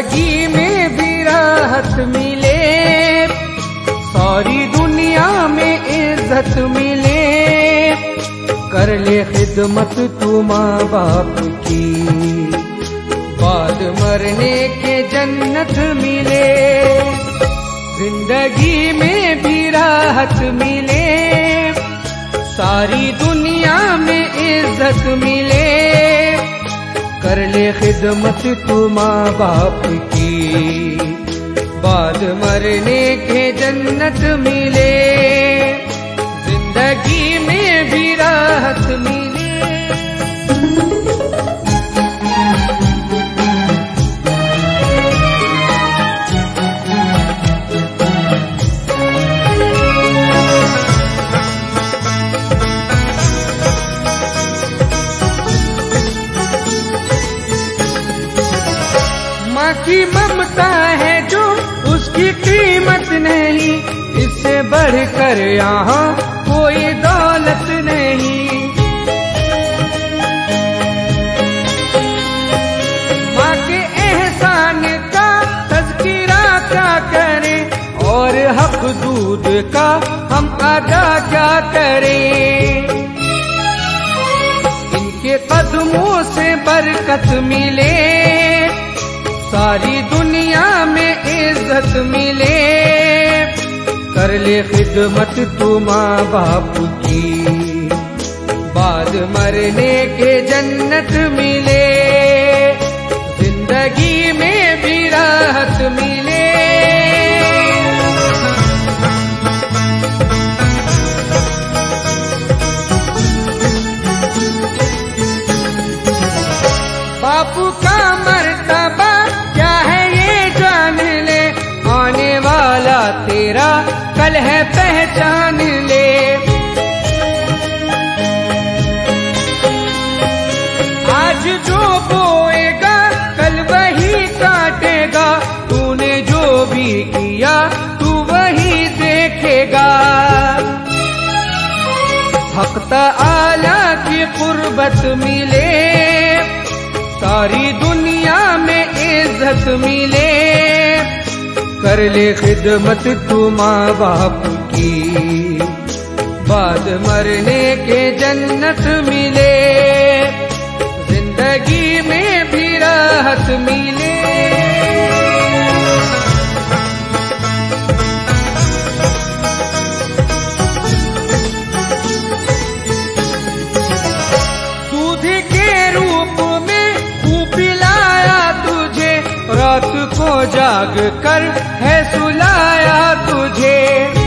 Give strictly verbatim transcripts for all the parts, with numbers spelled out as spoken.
जिंदगी में भी राहत मिले, सारी दुनिया में इज्जत मिले। कर ले खिदमत तू माँ बाप की, बाद मरने के जन्नत मिले। जिंदगी में भी राहत मिले, सारी दुनिया में इज्जत मिले। कर ले खिदमत तू माँ बाप की, बाद मरने के जन्नत मिले। जिंदगी में भी राहत मिले। माँ की ममता है जो उसकी कीमत नहीं, इससे बढ़कर यहाँ कोई दौलत नहीं। माँ के एहसान का तज़किरा क्या करें, और हक दूध का हम अदा क्या करें। इनके कदमों से बरकत मिले, सारी दुनिया में इज्जत मिले। कर ले खिदमत तू माँ बाप की, बाद मरने के जन्नत मिले। जिंदगी में भी राहत मिले। बापू का मर्तबा क्या है ये जान ले, आने वाला तेरा कल है पहचान ले। आज जो बोएगा कल वही काटेगा, तूने जो भी किया तू वही देखेगा। हक तआला की कुर्बत मिले, सारी दुनिया में इज्जत मिले। कर ले खिदमत तू माँ बाप की, बाद मरने के जन्नत मिले। जिंदगी में भी राहत मिले। दूध के रूप में पिलाया तुझे, रात को जाग कर है सुलाया तुझे।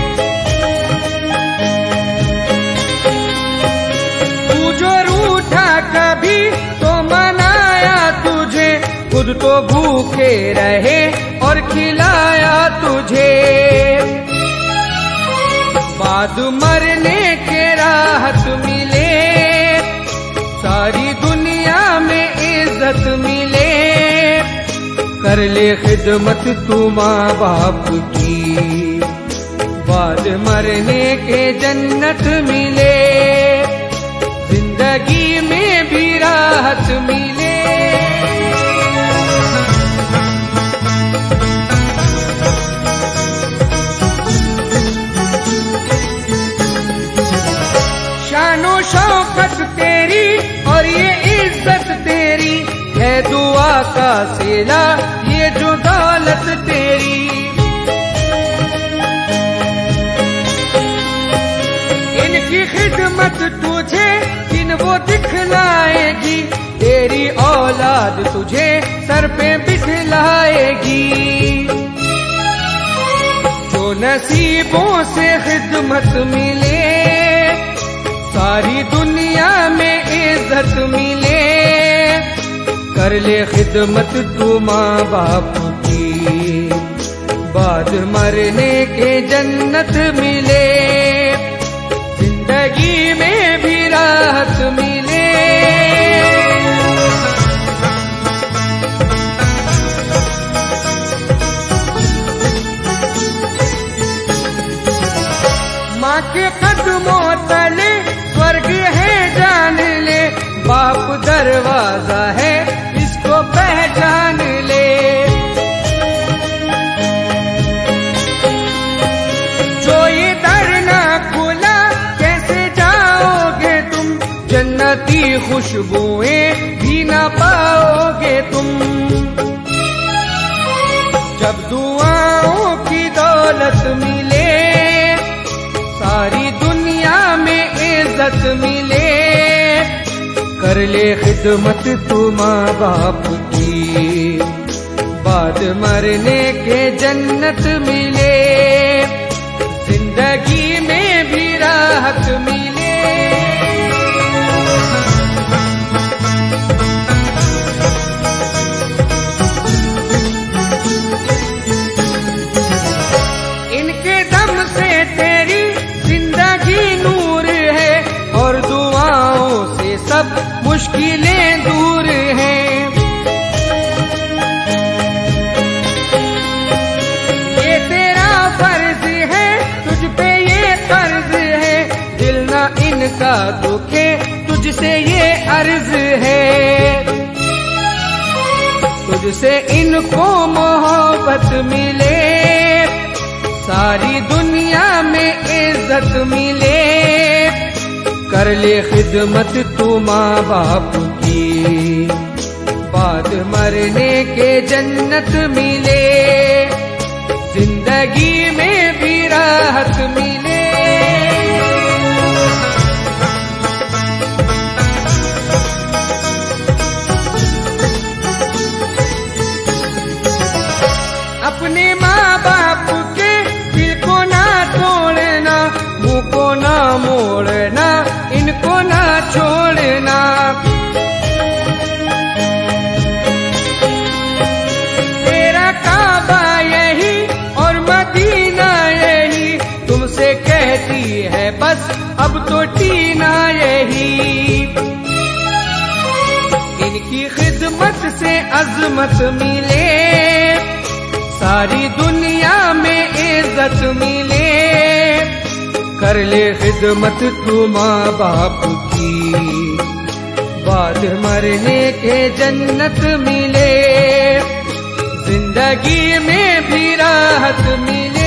तू जो रूठा कभी तो मनाया तुझे, खुद तो भूखे रहे और खिलाया तुझे। बाद मरने के राहत मिले, सारी दुनिया में इज्जत मिले। कर ले खिदमत तू माँ बाप की, बाद मरने के जन्नत मिले। जिंदगी में भी राहत मिले। शानो शौकत तेरी और ये इज्जत तेरी है, दुआ का सिला ये जो दौलत तेरी। इनकी खिदमत तुझे दिन वो दिखलाएगी, तेरी औलाद तुझे सर पे बिठलाएगी। जो नसीबों से खिदमत मिले, सारी दुनिया में इज्जत मिले। कर ले खिदमत तू माँ बाप की, बाद मरने के जन्नत मिले। जिंदगी में भी राहत मिले। माँ के कदमों तले स्वर्ग है जान ले, बाप दरवाजा है इसको पहचान ले। खुशबुएं भी ना पाओगे तुम। जब दुआओं की दौलत मिले, सारी दुनिया में इज्जत मिले, कर ले खिदमत तू माँ बाप की, बाद मरने के जन्नत मिले, जिंदगी में भी राहत मिले। इनके दम से तेरी जिंदगी नूर है, और दुआओं से सब मुश्किलें दूर हैं। ये तेरा फर्ज है, तुझ पे ये कर्ज है, दिल ना इनका दुखे, तुझसे ये अर्ज है। तुझसे इनको मोहब्बत मिले, सारी दुनिया में इज्जत मिले, कर ले खिदमत तू माँ बाप की, बाद मरने के जन्नत मिले, जिंदगी में भी राहत मिले। अपने माँ बाप के दिल को ना तोड़ना, मुंह को ना मोड़ना, इनको ना छोड़ना। तेरा काबा यही और मदीना यही, तुमसे कहती है बस अब तो टीना यही। इनकी खिदमत से अजमत मिले, सारी दुनिया में इज्जत मिले, कर ले खिदमत तू माँ बाप की, बाद मरने के जन्नत मिले, जिंदगी में भी राहत मिले।